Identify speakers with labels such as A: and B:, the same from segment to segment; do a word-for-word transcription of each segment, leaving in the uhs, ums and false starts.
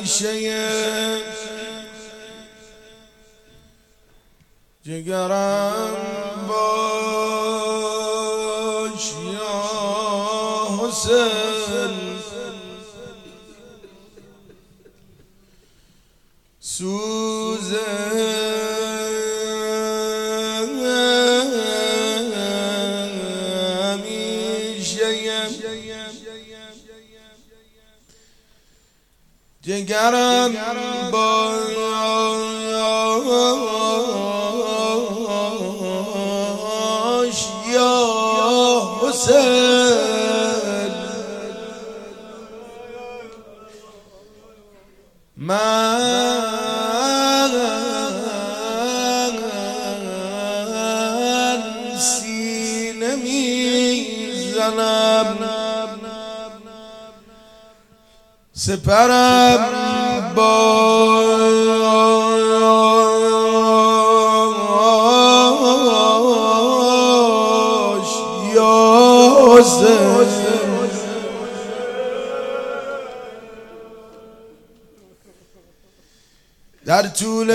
A: همیشه جگرم باش یا حسین، سوز جگرم باش یا حسین، من سینه میزنم سپرم باش یا حسین، در طول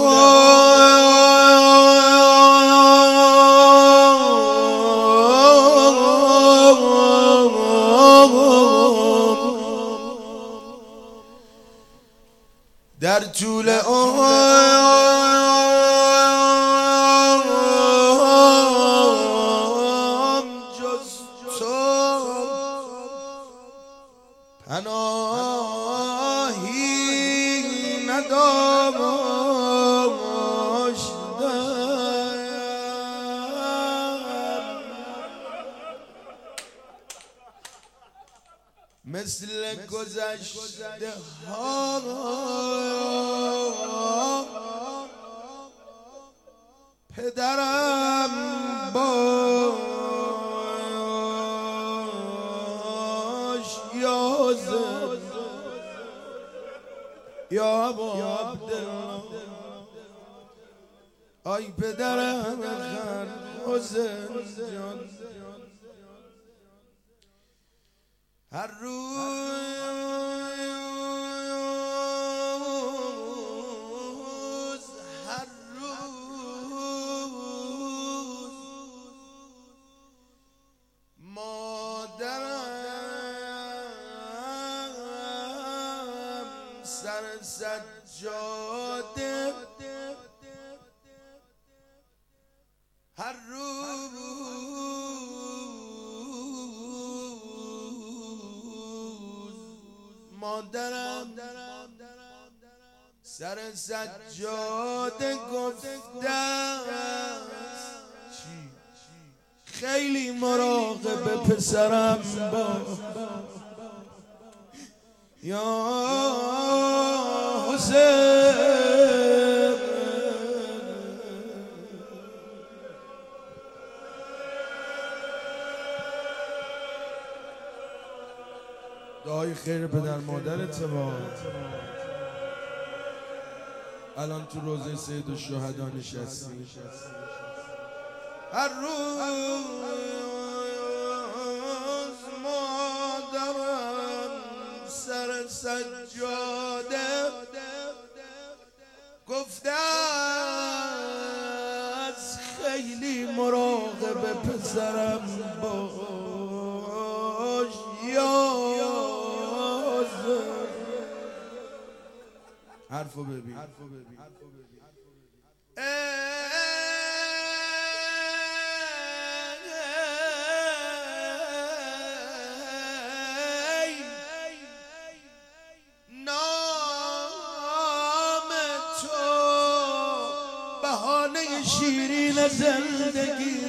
A: در طول عمر جز تو پناهی نداشتم، مثل گذشته ها پدرم باش یا حسین، یا ابا عبدالله، آی پدرم حسین جان، هر روز هر روز مادرم سر سجاده، هر روز مادرم سر سجاده گفته خیلی مراقب پسرم با یا حسین، دعای خیر پدر مادرت با الان تو روضه سید الشهدا نشستی، هر روز مادرم سر سجاده گفته از خیلی مراقب پسرم باش یا حرفو ببین، نام تو بهانه شیرین زندگی،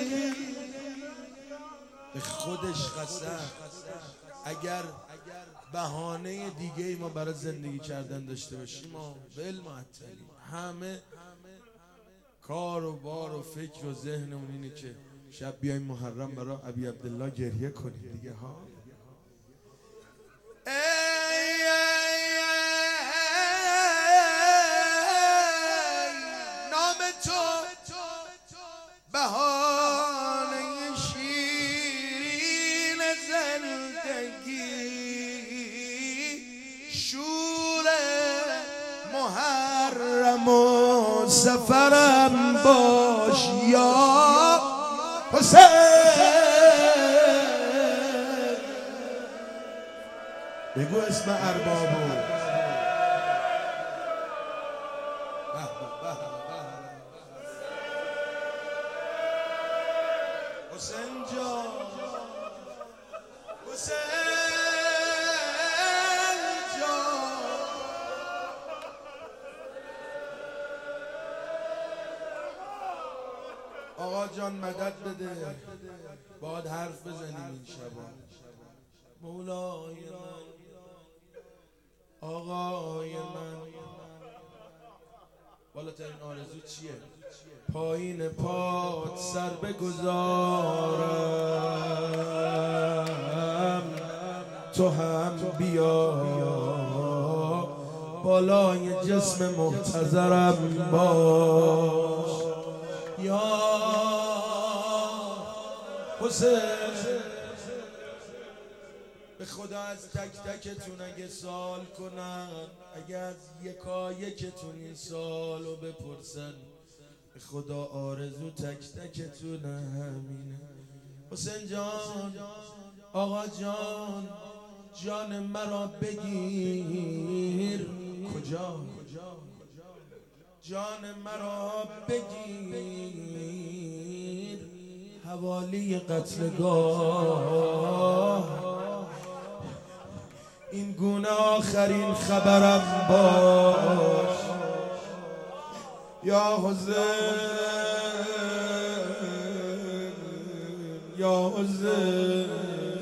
A: به خودش قسم اگر بهانه دیگه ای ما برای زندگی کردن داشته باشیم ما بالمعطلیم، همه کار و بار و فکر و ذهنمون اینه که شب بیایم محرم برای ابی عبدالله گریه کنیم دیگه ها. نام تو بهانه شیرین زندگی، شور محرم و سفرم باش یا حسین. بگو اسم اربابو. حسین جان، حسین جان، آقا جان مدد بده، باید حرف بزنیم این شبا. مولای من، آقای من، بالاترین آرزو چیه؟ پایین پات سر بگذارم، تو هم بیا بالای جسم محتضرم باش یا حسین. به خدا از تک تکتون اگه سوال کنن، اگه از یکا یکتون این سوالو بپرسن، به خدا آرزو تک تکتون همینه. حسین جان، آقا جان، جان مرا بگیر. کجا؟ جان مرا بگیر حوالی قتلگاه، این گونه آخرین خبرم باش یا حسین، یا حسین.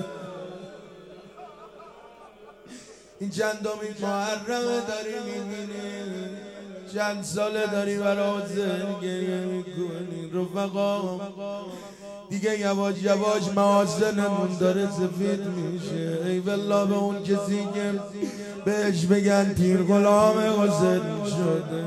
A: این چندمین محرمه داری میبینی، چند ساله داری برای حسین گریه میکنی. رفقا دیگه یواش یواش محاسنمون داره سفید میشه. ای والله به اون کسی که بهش بگن پیر غلام حسین شده.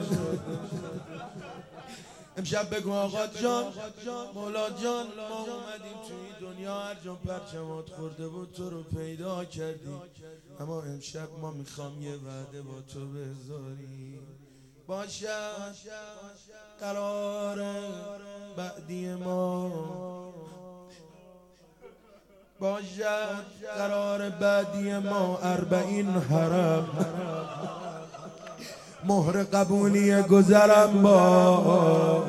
A: امشب بگو آقا جان، مولا جان، ما اومدیم توی دنیا، هر جا پرچمات خورده بود تو رو پیدا کردیم، اما امشب ما میخوام یه وعده با تو بذاریم. باشد قرار بعدی ما، باشد قرار بعدی ما اربعین حرم، مهر قبولی گذرم با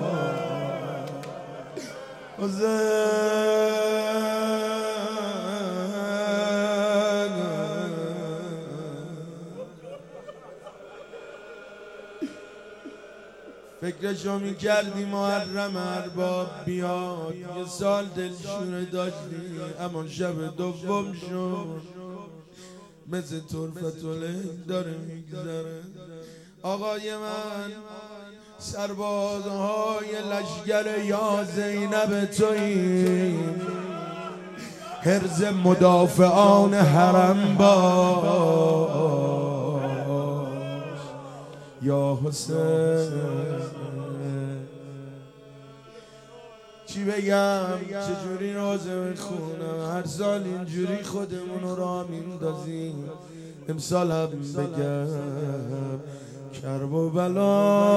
A: فکرشو میکردی محرم ارباب بیاد، یه سال دلشونه داشتی، اما شب دوم شد مثل طرفت العین داره میگذره. آقای من، سربازهای لشگر یا زینب تویی، حرز مدافعان حرم باش یا حسین. چی بگم، چجوری روزه بخونم، هر سال اینجوری خودمونو را میندازیم، امسال هم بگم کرب و بلا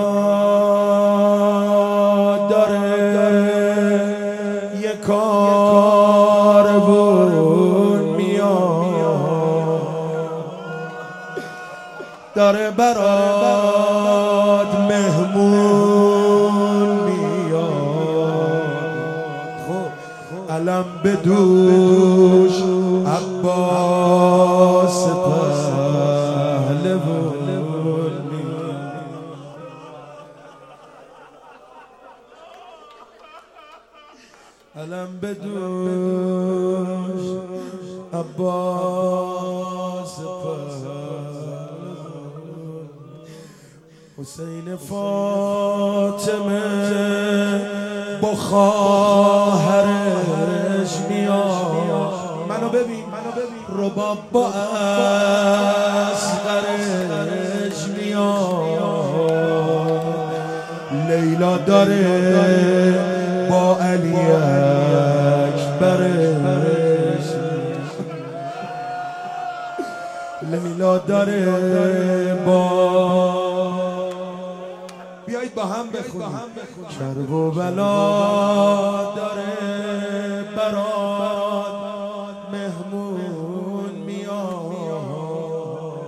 A: داره یه کاروون میاد، داره برات مهمون میاد. خب علم بدوش عباس پهلوون، علم بدوش عباس پهلوون. حسین فاطمه با خواهرش میاد، منو ببین رباب با اصغرش میاد، لیلا داره با علی اکبرش، لیلا داره با هم بخونیم. کرب و بلا داره برات مهمون میاد،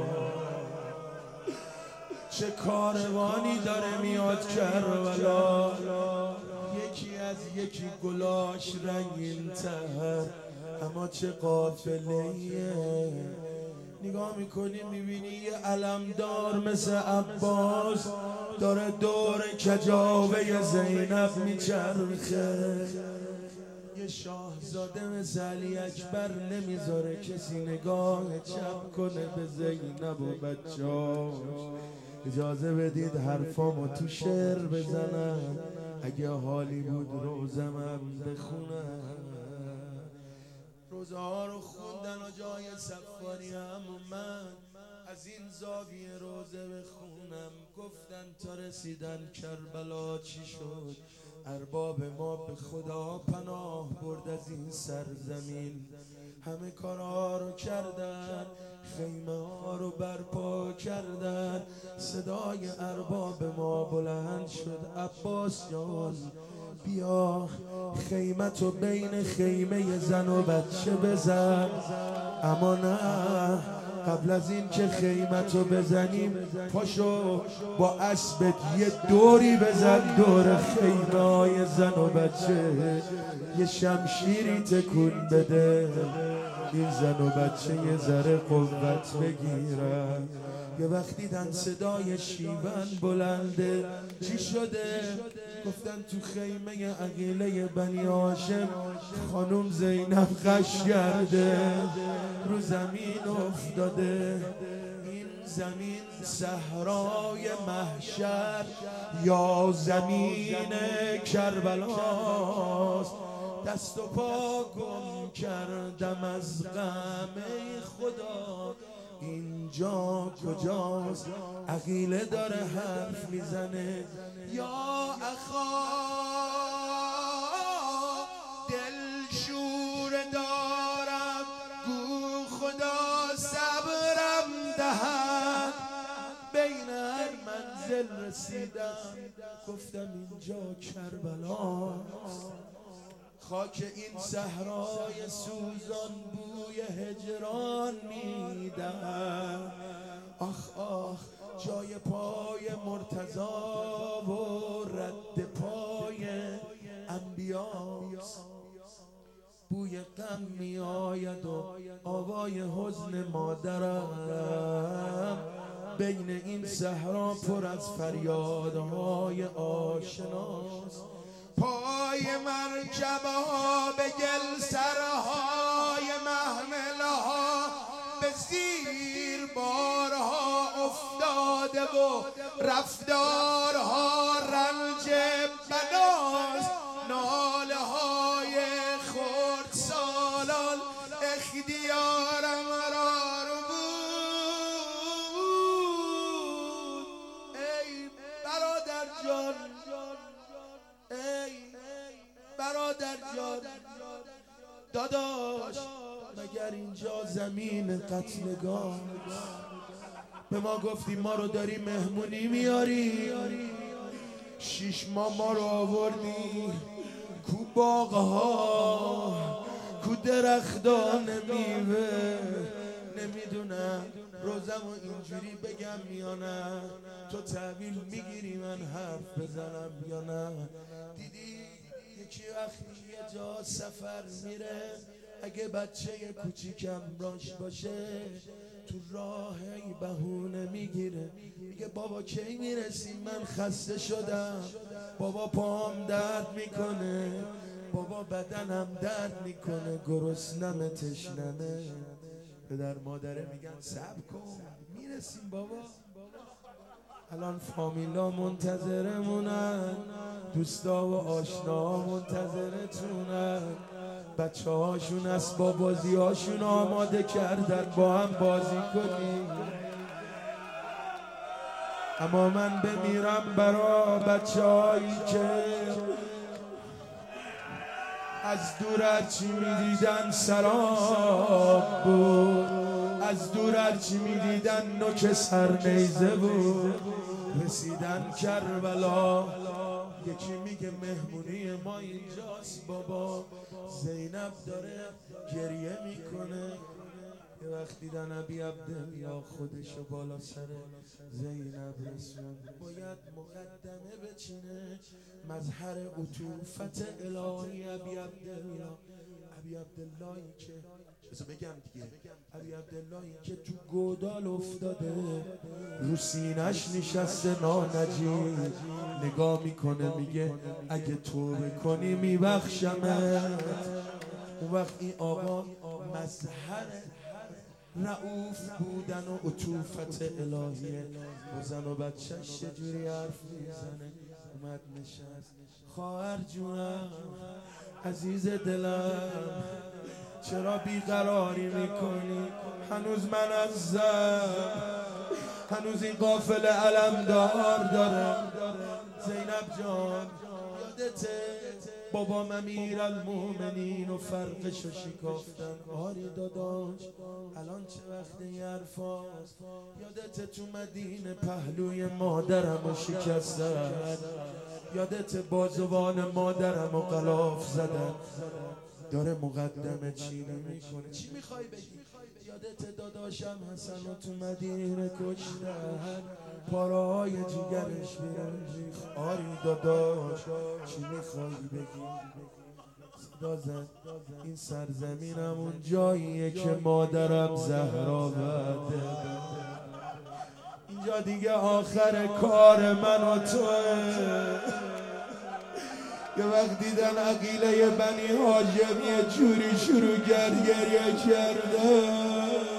A: چه کاروانی داره میاد کربلا، یکی از یکی گلاش رنگین تر، اما چه قافله‌ایه. نگاه میکنی میبینی یه علمدار مثل عباس داره دور کجاوه زینب میچرخه، یه شاهزاده مثل علی اکبر نمیذاره کسی نگاه چپ کنه به زینب و بچه‌هاش. اجازه بدید حرفامو تو شعر بزنم، اگه حالی بود روزمم بخونم. روزه ها رو خوندن و جای سفاری هم من از این زاویه روزه بخونم. گفتن تا رسیدن کربلا چی شد؟ ارباب ما به خدا پناه برد از این سرزمین، همه کارها رو کردن، خیمه ها رو برپا کردن، صدای ارباب ما بلند شد عباس جان بیا خیمتو بین خیمه زن و بچه بزن. اما نه، قبل از این که خیمتو بزنیم پاشو با اسبت یه دوری بزن دور خیمه های زن و بچه، یه شمشیری تکون بده این زن و بچه یه ذره قوت بگیرن. یه وقت دیدن صدای شیون بلنده، چی شده؟ گفتن تو خیمه عقیله بنی هاشم خانم زینب غش کرده، رو زمین افتاده. این زمین صحرای محشر یا زمین کربلاست، دست و پا گم کردم از غم خدا اینجا کجاست؟ عقیله داره حرف میزنه یا اخا دل شور دارم گو خدا صبرم دهد، بین هر منزل رسیدم گفتم اینجا کربلاست، خاک این صحرای سوزان بوی هجران میدم. آخ آخ جای پای مرتضا و رد پای انبیاست، بوی غم می آید و آوای حزن مادرم، بین این صحرا پر از فریادهای آشناست. پای مرکبه ها به گل سرهای محمله ها به زیر بارها افتاده و رفتارها رنج بناست، ناله های خرد سالان اختیارم را رو بود. ای برادر جان، ای برادر جان، داداش مگر اینجا زمین قتلگاه؟ به ما گفتی ما رو داری مهمونی میاری، شیش ماه ما رو آوردی کو باغها کو درختان میوه، نمیدونم روزمو اینجوری بگم یا نه، تو تحویل میگیری من حرف بزنم یا نه؟ دیدی یکی وقتی یه جا سفر میره اگه بچه کوچیکم راش باشه تو راه ای بهونه میگیره، میگه بابا کی میرسی من خسته شدم، بابا پام درد میکنه، بابا بدنم درد میکنه، گرسنمه تشنمه. پدر مادره میگن صبر کن میرسیم بابا. الان فامیلا منتظرمونن، دوستا و آشنا منتظرتونن، بچه هاشون اسباب بازی هاشون آماده کردن با هم بازی کنیم. اما من بمیرم برا بچه هایی که از دور هرچی میدیدن سراب بود، از دور هرچی میدیدن نوک سر نیزه بود، رسیدن کربلا. یکی میگه مهمونی ما اینجاست بابا، زینب داره گریه میکنه. یه وقت دیدن ابی عبدالله خودشو بالا سر زینب رسون، باید مقدمه بچینه، مظهر عطوفت الهی ابی عبدالله. ابی عبداللهی که بذار بگم دیگه، ابی عبداللهی که تو گودال افتاده، رو سینش نشسته نانجی، نگاه میکنه میگه اگه توبه کنی میبخشمت. اون وقت این آقا مظهر رعوف بودن و عطوفت الهیه، با زن و بچهش چجوری حرف میزنه. اومد نشست، خواهر جونم عزیز دلم چرا بیقراری میکنی؟ هنوز من ازم، هنوز این قافل علمدار دارم. زینب جان یادته بابام امیرالمومنین و فرقشو شکافتن؟ آری داداش الان چه وقت این حرفاست؟ یادته تو مدینه پهلوی مادرمو شکستن؟ یادته بازوان مادرمو غلاف زدن؟ داره مقدمه چینه میکنه. چی میخوای بگی؟ یادته داداشم حسنو تو مدینه کشتن، پاره‌های جیگرش بیرون. آری داداش چی میخوای بگی؟ صدا زد این سرزمینم اون جاییه که مادرم زهرا بده، اینجا دیگه آخر کار من و توه. یه وقت دیدن عقیله بنی هاشم یه جوری شروع کرد گریه کرده.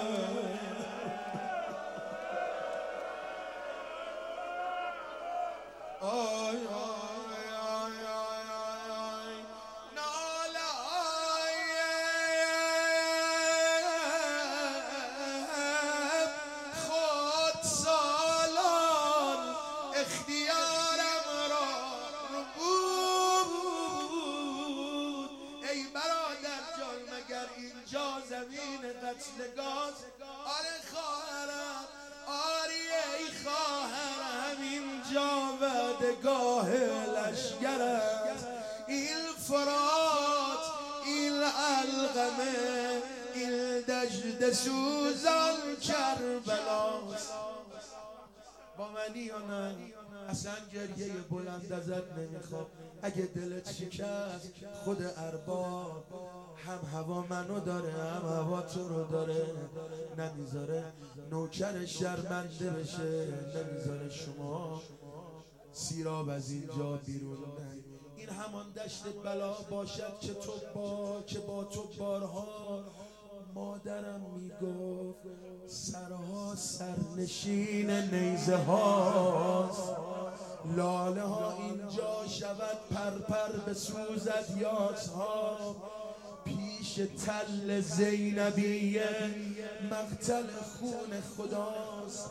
A: زمین قتلگاه آره خواهرم، آری ای خواهرم اینجا ودگاه لشگر است. این فرات، این علقمه، این دجد سوزان کربلاست. با منی یا نه؟ اصلا گریه بلند ازت نمیخواد. اگه دلت شکست خود ارباب هم هوا منو داره هم هوا تو رو داره، نمیذاره نوکر شرمنده بشه، نمیذاره شما سیراب از اینجا بیرون نه. این همان دشت بلا باشد که تو با که با تو بارها مادرم میگفت سرها سرنشین نیزه هاست، لاله ها اینجا شود پرپر به سوزد یاس ها. پیش تل زینبیه مقتل خون خداست.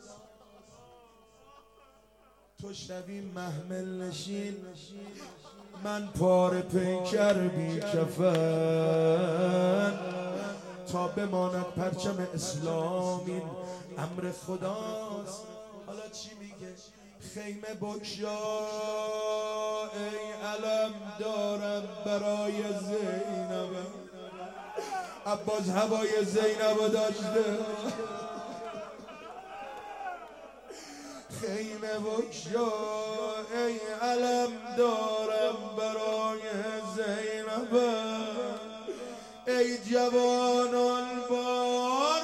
A: تو شوی محمل نشین، من پاره پیکر بی کفن، تا بماند پرچم اسلام این امر خداست. حالا چی میگه؟ خیمه بگشا ای علم دارم برای زینب. عباس هوای زینب داشته. خیمه بگشا ای علم دارم برای زینب، ای جوانان بار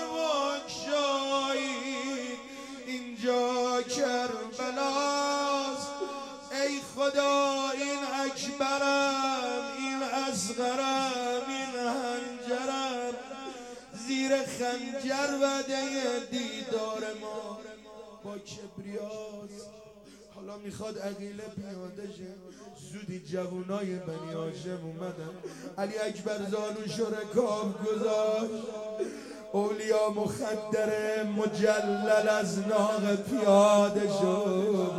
A: بگشایید اینجا کربلاست. ای خدا این اکبرم، این اصغرم، این هنجرم، زیر خنجر وعده دیدار ما با کبریاست. حالا میخواد عقیله پیاده شه. زودی جوانای بنی هاشم اومدن، علی اکبر زانوشو رکاب گذاشت، اولیا مخدر مجلل از ناق پیاده شد.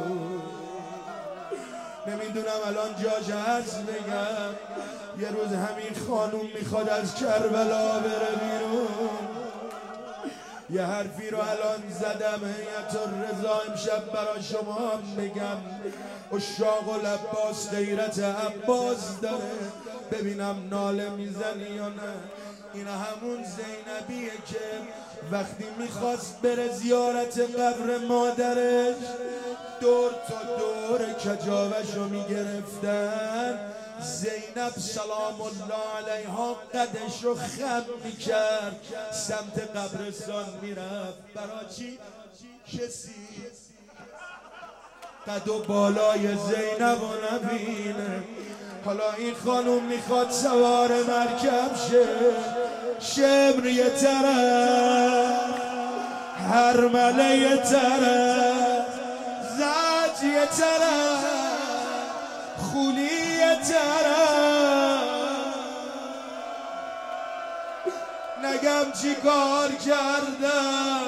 A: نمیدونم الان جاش هست بگم، یه روز همین خانوم میخواد از کربلا بره بیرون، یه حرفی رو الان زدم هیئت الرضا امشب برا شما بگم. اشاق العباس غیرت عباس داره، ببینم ناله میزنی یا نه. این همون زینبیه که وقتی میخواست بره زیارت قبر مادرش دور تا دور کجاوشو میگرفتن. زینب سلام الله علیها قدش رو خم میکرد، سمت قبرستان میرفت. برای چی؟ کسی قد و بالای زینب و نبینه. حالا این خانوم میخواد سوار مرکب شه، شمر یه طرف، هرمله یه طرف، زج یه طرف، خولی یه طرف. نگم چی کار کردم،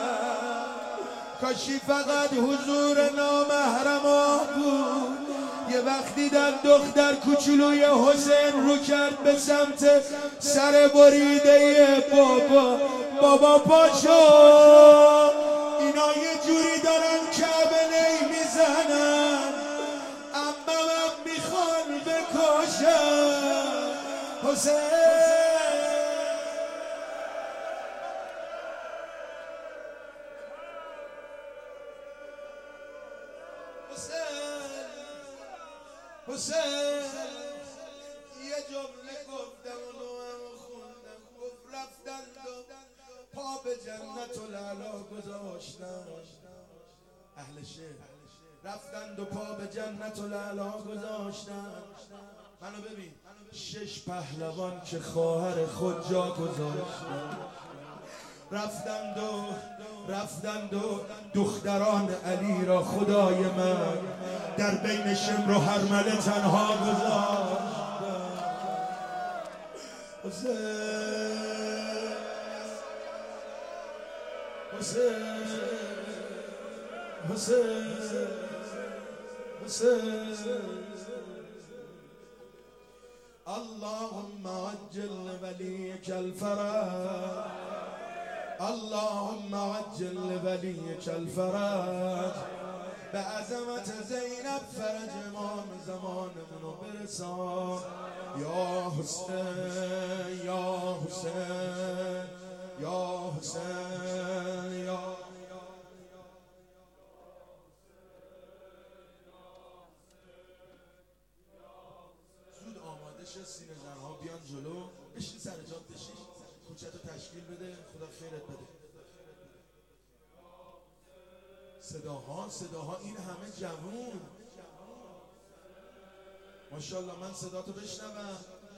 A: کاشی فقط حضور نامحرما بود. یه وقتی در دختر کوچولوی حسین رو کرد به سمت سر بریده بابا. بابا پاشو، اینا یه جوری دارن کعبه نی میزنن، اممم میخوان بکشن حسین. حسین یه جمله گفتم و نوهم خوندم، گفت رفتن و پا به جنت العلا گذاشتن. اهل شهر رفتند و پا به جنت العلا گذاشتن. منو ببین، شش پهلوان که خواهر خود جا گذاشتن، رفتند و رفتند و دختران علی را خدای من در بین شمر و هرمله تنها گذاشت. حسین حسین حسین حسین اللهم عجل ولیک الفرج، اللهم عجل ولیک الفرج. به عظمت زینب فرج امام زمانمونو برسان. یا حسین یا حسین یا حسین یا زود آماده شد، سینه زنها بیان جلو، بشین سر جات، بشین کوچه تو تشکیل بده، خدا خیرت بده. صداها صداها این همه جوون، ماشاءالله. من صدا تو بشنوم.